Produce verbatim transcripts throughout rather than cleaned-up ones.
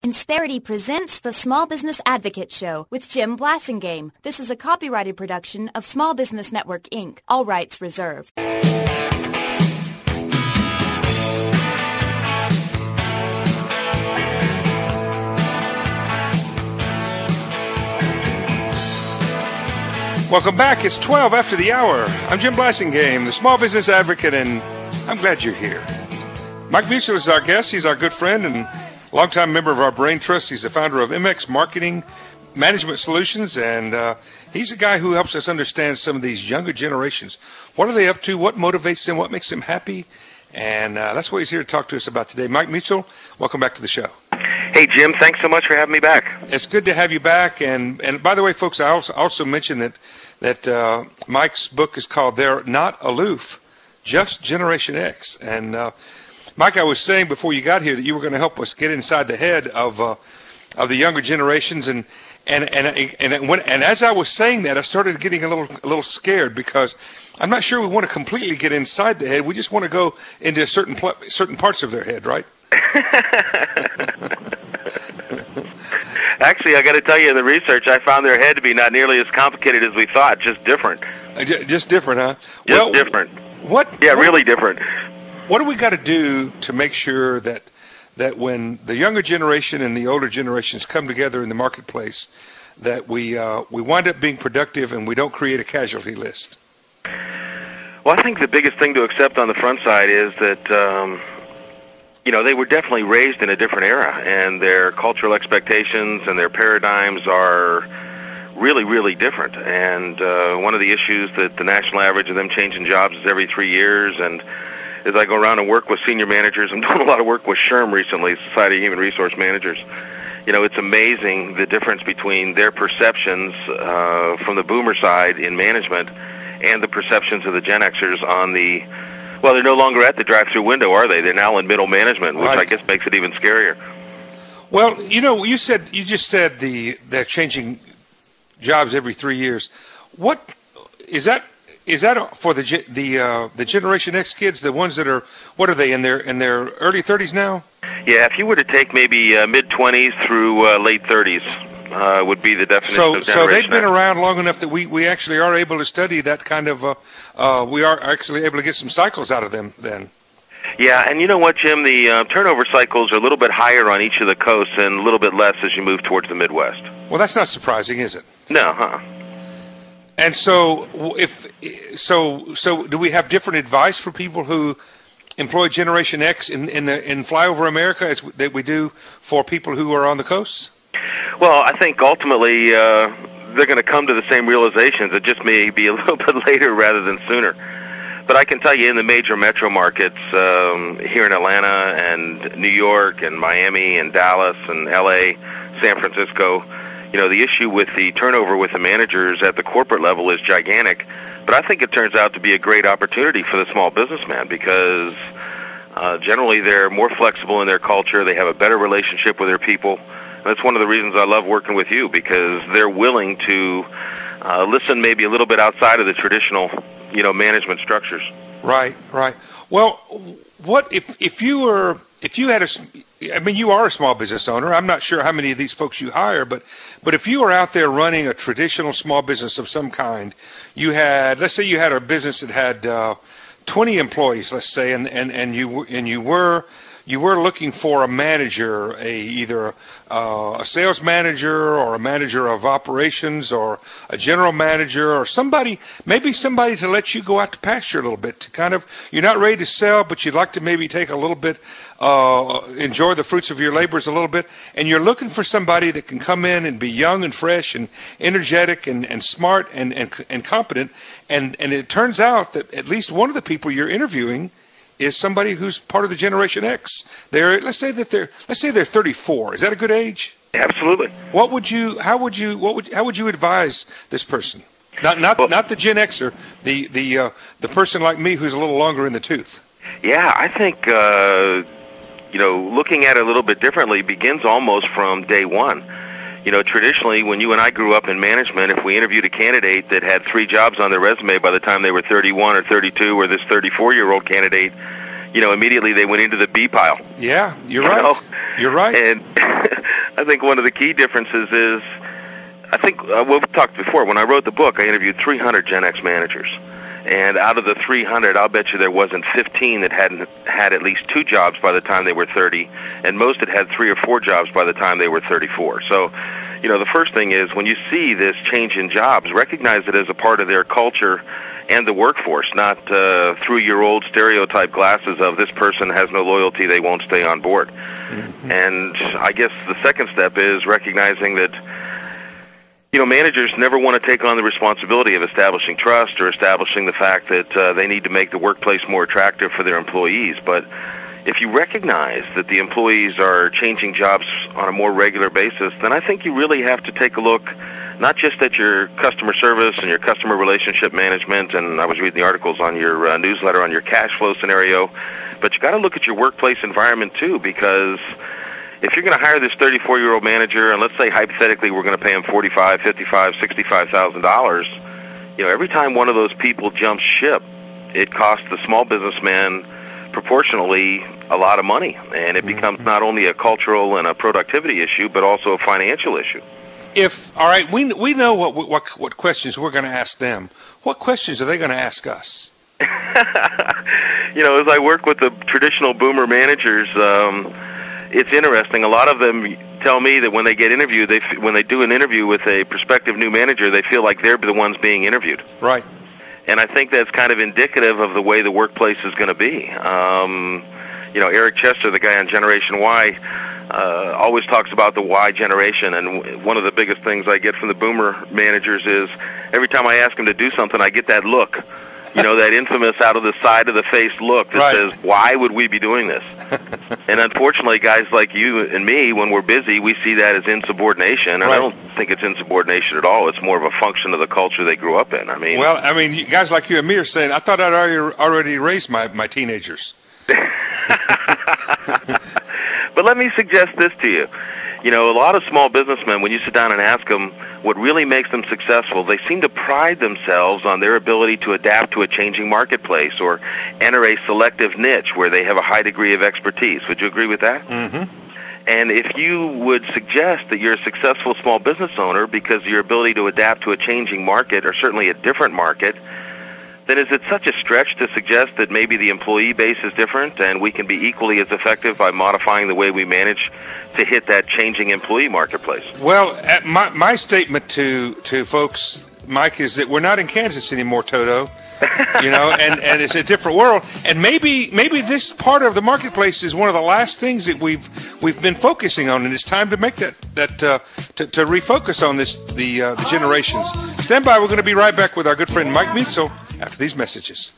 Insperity presents the Small Business Advocate Show with Jim Blasingame. This is a copyrighted production of Small Business Network, Incorporated. All rights reserved. Welcome back. It's twelve after the hour. I'm Jim Blasingame, the Small Business Advocate, and I'm glad you're here. Mike Mutual is our guest. He's our good friend and longtime member of our Brain Trust. He's the founder of M X Marketing Management Solutions, and uh, he's a guy who helps us understand some of these younger generations. What are they up to? What motivates them? What makes them happy? And uh, that's what he's here to talk to us about today. Mike Mutual, welcome back to the show. Hey, Jim, thanks so much for having me back. It's good to have you back. And, and by the way, folks, I also, also mentioned that, that uh, Mike's book is called They're Not Aloof, Just Generation X. And uh, Mike, I was saying before you got here that you were going to help us get inside the head of uh, of the younger generations, and and and and when, and as I was saying that, I started getting a little a little scared because I'm not sure we want to completely get inside the head. We just want to go into certain pl- certain parts of their head, right? Actually, I got to tell you, in the research, I found their head to be not nearly as complicated as we thought, just different. Uh, j- just different, huh? Just well, different. What? Yeah, what, really different. What do we got to do to make sure that that when the younger generation and the older generations come together in the marketplace, that we uh, we wind up being productive and we don't create a casualty list? Well, I think the biggest thing to accept on the front side is that um, you know, they were definitely raised in a different era, and their cultural expectations and their paradigms are really, really different. And uh, one of the issues that the national average of them changing jobs is every three years, and as I go around and work with senior managers, I'm doing a lot of work with S H R M recently, Society of Human Resource Managers. You know, it's amazing the difference between their perceptions uh, from the boomer side in management and the perceptions of the Gen Xers on the, well, they're no longer at the drive-through window, are they? They're now in middle management, which right. I guess makes it even scarier. Well, you know, you said you just said the they're changing jobs every three years. What is that? Is that for the the uh, the Generation X kids, the ones that are, what are they, in their in their early thirties now? Yeah, if you were to take maybe uh, mid twenties through uh, late thirties, uh, would be the definition so, of Generation So they've been X. around long enough that we, we actually are able to study that kind of, uh, uh, we are actually able to get some cycles out of them then. Yeah, and you know what, Jim? The uh, turnover cycles are a little bit higher on each of the coasts and a little bit less as you move towards the Midwest. Well, that's not surprising, is it? No, huh? And so, if so, so do we have different advice for people who employ Generation X in in the in Flyover America as that we do for people who are on the coasts? Well, I think ultimately uh, they're going to come to the same realizations. It just may be a little bit later rather than sooner. But I can tell you, in the major metro markets um, here in Atlanta and New York and Miami and Dallas and L A, San Francisco, you know, the issue with the turnover with the managers at the corporate level is gigantic. But I think it turns out to be a great opportunity for the small businessman because uh, generally they're more flexible in their culture. They have a better relationship with their people. And that's one of the reasons I love working with you, because they're willing to uh, listen maybe a little bit outside of the traditional, you know, management structures. Right, right. Well, what if if you were if you had a I mean, you are a small business owner. I'm not sure how many of these folks you hire, but but if you were out there running a traditional small business of some kind, you had, let's say you had a business that had uh, twenty employees, let's say, and and and you and you were you were looking for a manager, a either uh, a sales manager or a manager of operations or a general manager or somebody, maybe somebody to let you go out to pasture a little bit, to kind of, you're not ready to sell, but you'd like to maybe take a little bit, uh, enjoy the fruits of your labors a little bit, and you're looking for somebody that can come in and be young and fresh and energetic and, and smart and, and, and competent, and, and it turns out that at least one of the people you're interviewing is somebody who's part of the Generation X. They're, let's say that they're, let's say they're thirty-four. Is that a good age? Absolutely. What would you, how would you, what would, how would you advise this person? Not, not, well, not the Gen Xer, the, the, uh, the person like me who's a little longer in the tooth. Yeah, I think, uh, you know, looking at it a little bit differently begins almost from day one. You know, traditionally, when you and I grew up in management, if we interviewed a candidate that had three jobs on their resume by the time they were thirty-one or thirty-two, or this thirty-four-year-old candidate, you know, immediately they went into the B pile. Yeah, you're you right. know? You're right. And I think one of the key differences is, I think, uh, what we talked before, when I wrote the book, I interviewed three hundred Gen X managers. And out of the three hundred, I'll bet you there wasn't fifteen that hadn't had at least two jobs by the time they were thirty, and most had had three or four jobs by the time they were thirty-four. So, you know, the first thing is, when you see this change in jobs, recognize it as a part of their culture and the workforce, not uh, through your old stereotype glasses of this person has no loyalty, they won't stay on board. Mm-hmm. And I guess the second step is recognizing that, you know, managers never want to take on the responsibility of establishing trust or establishing the fact that uh, they need to make the workplace more attractive for their employees. But if you recognize that the employees are changing jobs on a more regular basis, then I think you really have to take a look not just at your customer service and your customer relationship management, and I was reading the articles on your uh, newsletter on your cash flow scenario, but you got to look at your workplace environment too, because if you're going to hire this thirty-four-year-old manager, and let's say hypothetically we're going to pay him forty-five, fifty-five, sixty-five thousand dollars, you know, every time one of those people jumps ship, it costs the small businessman proportionally a lot of money, and it becomes mm-hmm. not only a cultural and a productivity issue, but also a financial issue. If all right, we we know what what what questions we're going to ask them. What questions are they going to ask us? You know, as I work with the traditional boomer managers, um, it's interesting. A lot of them tell me that when they get interviewed, they when they do an interview with a prospective new manager, they feel like they're the ones being interviewed. Right. And I think that's kind of indicative of the way the workplace is going to be. Um, you know, Eric Chester, the guy on Generation Y, uh, always talks about the Y generation, and one of the biggest things I get from the boomer managers is every time I ask them to do something, I get that look. You know, that infamous out of the side of the face look that right. says, why would we be doing this? And unfortunately, guys like you and me, when we're busy, we see that as insubordination. And right. I don't think it's insubordination at all. It's more of a function of the culture they grew up in. I mean, well, I mean, guys like you and me are saying, I thought I'd already, already raised my, my teenagers. But let me suggest this to you. You know, a lot of small businessmen, when you sit down and ask them what really makes them successful, they seem to pride themselves on their ability to adapt to a changing marketplace or enter a selective niche where they have a high degree of expertise. Would you agree with that? Mm-hmm. And if you would suggest that you're a successful small business owner because of your ability to adapt to a changing market or certainly a different market, then is it such a stretch to suggest that maybe the employee base is different and we can be equally as effective by modifying the way we manage to hit that changing employee marketplace? Well, my my statement to to folks, Mike, is that we're not in Kansas anymore, Toto. You know, and, and it's a different world. And maybe maybe this part of the marketplace is one of the last things that we've we've been focusing on, and it's time to make that that uh, to, to refocus on this the uh, the generations. Stand by. We're going to be right back with our good friend Mike Mutzel after these messages.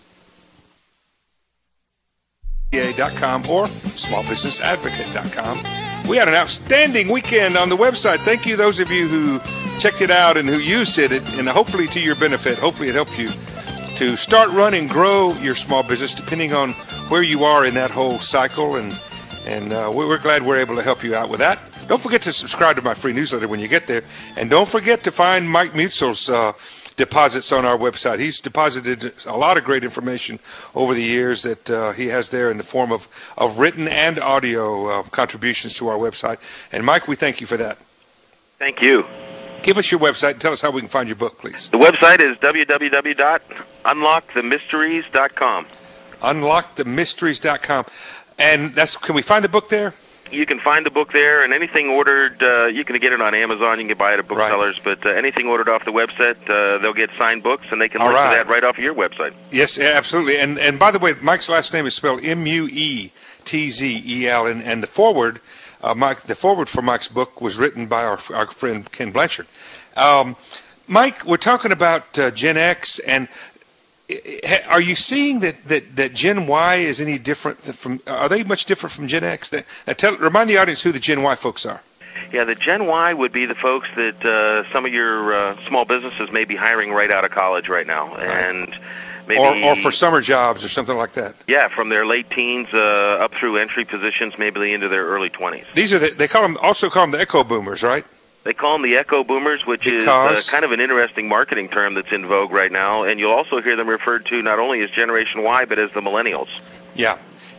dot com or small business advocate dot com. We had an outstanding weekend on the website. Thank you, those of you who checked it out and who used it, and hopefully to your benefit. Hopefully it helped you to start, run, and grow your small business, depending on where you are in that whole cycle. And and uh, we're glad we're able to help you out with that. Don't forget to subscribe to my free newsletter when you get there. And don't forget to find Mike Mutzel's uh, deposits on our website. He's deposited a lot of great information over the years that uh, he has there in the form of, of written and audio uh, contributions to our website. And Mike, we thank you for that. Thank you. Give us your website and tell us how we can find your book, please. The website is w w w dot unlock the mysteries dot com. unlock the mysteries dot com. And that's, can we find the book there? You can find the book there, and anything ordered, uh, you can get it on Amazon, you can buy it at booksellers, right. but uh, anything ordered off the website, uh, they'll get signed books, and they can All link right. to that right off of your website. Yes, absolutely. And and by the way, Mike's last name is spelled M U E T Z E L, and, and the forward, uh, Mike, the forward for Mike's book was written by our, our friend Ken Blanchard. Um, Mike, we're talking about uh, Gen X, and are you seeing that, that, that Gen Y is any different from, are they much different from Gen X? That, now tell, remind the audience who the Gen Y folks are. Yeah, the Gen Y would be the folks that uh, some of your uh, small businesses may be hiring right out of college right now. Right. and maybe, or, or for summer jobs or something like that. Yeah, from their late teens uh, up through entry positions, maybe into their early twenties. These are the, they call them, also call them the echo boomers, right? They call them the echo boomers, which because... is uh, kind of an interesting marketing term that's in vogue right now. And you'll also hear them referred to not only as Generation Y, but as the millennials. Yeah.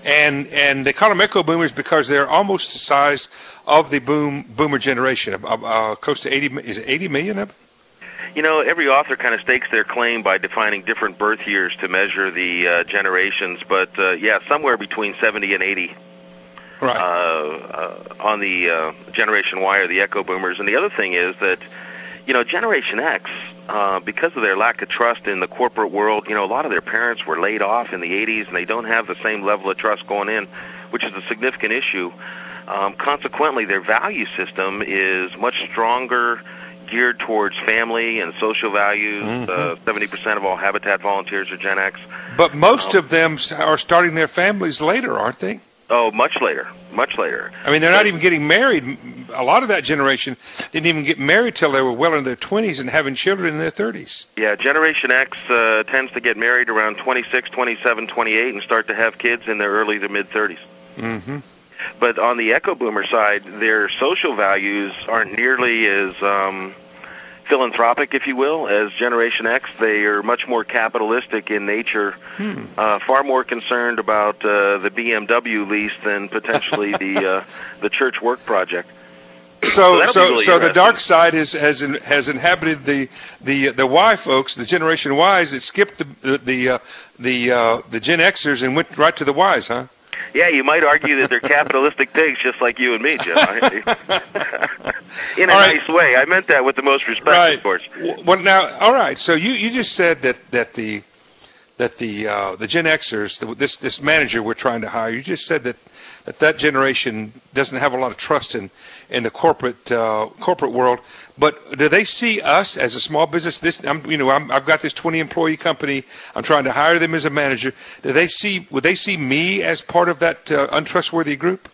and and they call them echo boomers because they're almost the size of the boom boomer generation, uh, uh, close to eighty. Is it eighty million of them? You know, every author kind of stakes their claim by defining different birth years to measure the uh, generations, but uh, yeah, somewhere between seventy and eighty. Right. Uh, uh, on the uh, Generation Y or the Echo Boomers. And the other thing is that, you know, Generation X, uh, because of their lack of trust in the corporate world, you know, a lot of their parents were laid off in the eighties, and they don't have the same level of trust going in, which is a significant issue. Um, consequently, their value system is much stronger, geared towards family and social values. Mm-hmm. Uh, seventy percent of all Habitat volunteers are Gen X. But most um, of them are starting their families later, aren't they? Oh, much later, much later. I mean, they're not even getting married. A lot of that generation didn't even get married till they were well in their twenties and having children in their thirties. Yeah, Generation X uh, tends to get married around twenty-six, twenty-seven, twenty-eight and start to have kids in their early to mid-thirties. Mm-hmm. But on the Echo Boomer side, their social values aren't nearly as um, philanthropic, if you will, as Generation X. They are much more capitalistic in nature, hmm. uh, far more concerned about uh, the B M W lease than potentially the uh, the church work project. So, so, so, really so the dark side is has in, has inhabited the the the Y folks, the Generation Ys. It skipped the the the uh, the, uh, the Gen Xers and went right to the Ys, huh? Yeah, you might argue that they're capitalistic pigs, just like you and me, Jim. In a right. nice way. I meant that with the most respect, right. of course. Well, now, all right. So you, you just said that that the that the uh, the Gen Xers, the, this this manager we're trying to hire, you just said that that, that generation doesn't have a lot of trust in in the corporate uh, corporate world. But do they see us as a small business? This, I'm, you know, I'm, I've got this twenty employee company. I'm trying to hire them as a manager. Do they see? Would they see me as part of that uh, untrustworthy group?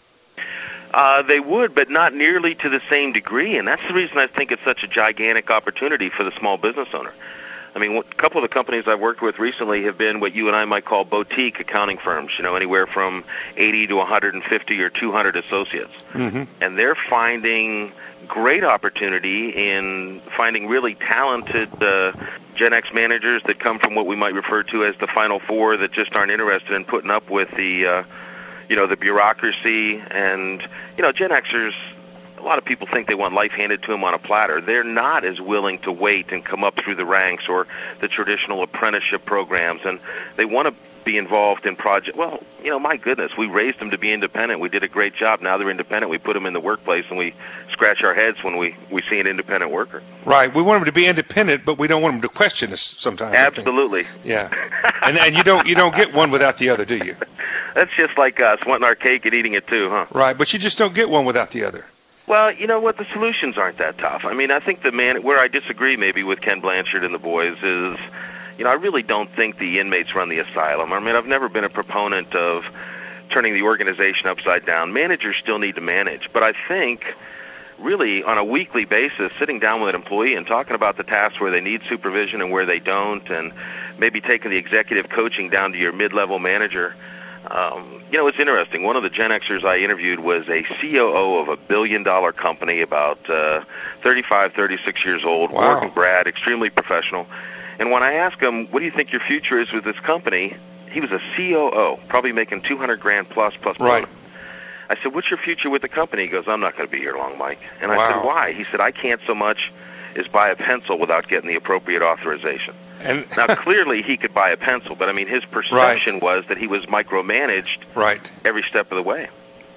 Uh, they would, but not nearly to the same degree, and that's the reason I think it's such a gigantic opportunity for the small business owner. I mean, a couple of the companies I've worked with recently have been what you and I might call boutique accounting firms, you know, anywhere from eighty to one hundred fifty or two hundred associates. Mm-hmm. And they're finding great opportunity in finding really talented uh, Gen X managers that come from what we might refer to as the Final Four that just aren't interested in putting up with the, uh, you know, the bureaucracy. And, you know, Gen Xers, a lot of people think they want life handed to them on a platter. They're not as willing to wait and come up through the ranks or the traditional apprenticeship programs, and they want to be involved in project. Well, you know, my goodness, we raised them to be independent. We did a great job. Now they're independent. We put them in the workplace, and we scratch our heads when we, we see an independent worker. Right. We want them to be independent, but we don't want them to question us sometimes. Absolutely. Yeah. and and you don't you don't get one without the other, do you? That's just like us wanting our cake and eating it too, huh? Right. But you just don't get one without the other. Well, you know what? The solutions aren't that tough. I mean, I think the man where I disagree maybe with Ken Blanchard and the boys is, you know, I really don't think the inmates run the asylum. I mean, I've never been a proponent of turning the organization upside down. Managers still need to manage. But I think really on a weekly basis, sitting down with an employee and talking about the tasks where they need supervision and where they don't, and maybe taking the executive coaching down to your mid-level manager. Um, you know, it's interesting. One of the Gen Xers I interviewed was a C O O of a billion-dollar company, about uh, thirty-five, thirty-six years old, wow. working grad, extremely professional. And when I asked him, what do you think your future is with this company, he was a C O O, probably making two hundred grand plus, plus bonus. Right. I said, what's your future with the company? He goes, I'm not going to be here long, Mike. And wow. I said, why? He said, I can't so much as buy a pencil without getting the appropriate authorization. And now, clearly, he could buy a pencil, but, I mean, his perception right. was that he was micromanaged right. every step of the way.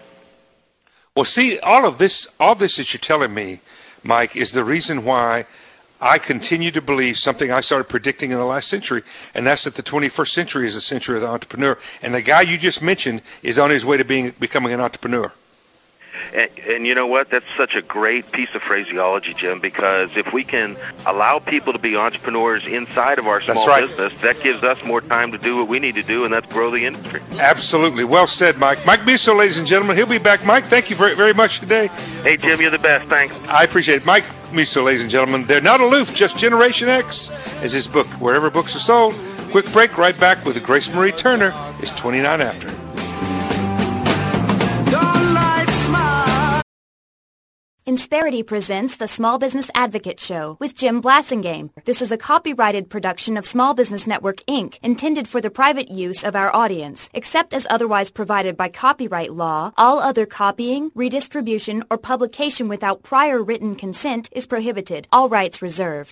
Well, see, all of this, all this that you're telling me, Mike, is the reason why I continue to believe something I started predicting in the last century, and that's that the twenty-first century is the century of the entrepreneur. And the guy you just mentioned is on his way to being becoming an entrepreneur. And, and you know what? That's such a great piece of phraseology, Jim, because if we can allow people to be entrepreneurs inside of our small right. business, that gives us more time to do what we need to do, and that's grow the industry. Absolutely. Well said, Mike. Mike Musso, ladies and gentlemen. He'll be back. Mike, thank you very, very much today. Hey, Jim, you're the best. Thanks. I appreciate it. Mike Musso, ladies and gentlemen. They're not aloof, just Generation X, is his book, wherever books are sold. Quick break, right back with Grace Marie Turner. It's twenty-nine after. Insperity presents the Small Business Advocate Show with Jim Blasingame. This is a copyrighted production of Small Business Network, Incorporated, intended for the private use of our audience. Except as otherwise provided by copyright law, all other copying, redistribution, or publication without prior written consent is prohibited. All rights reserved.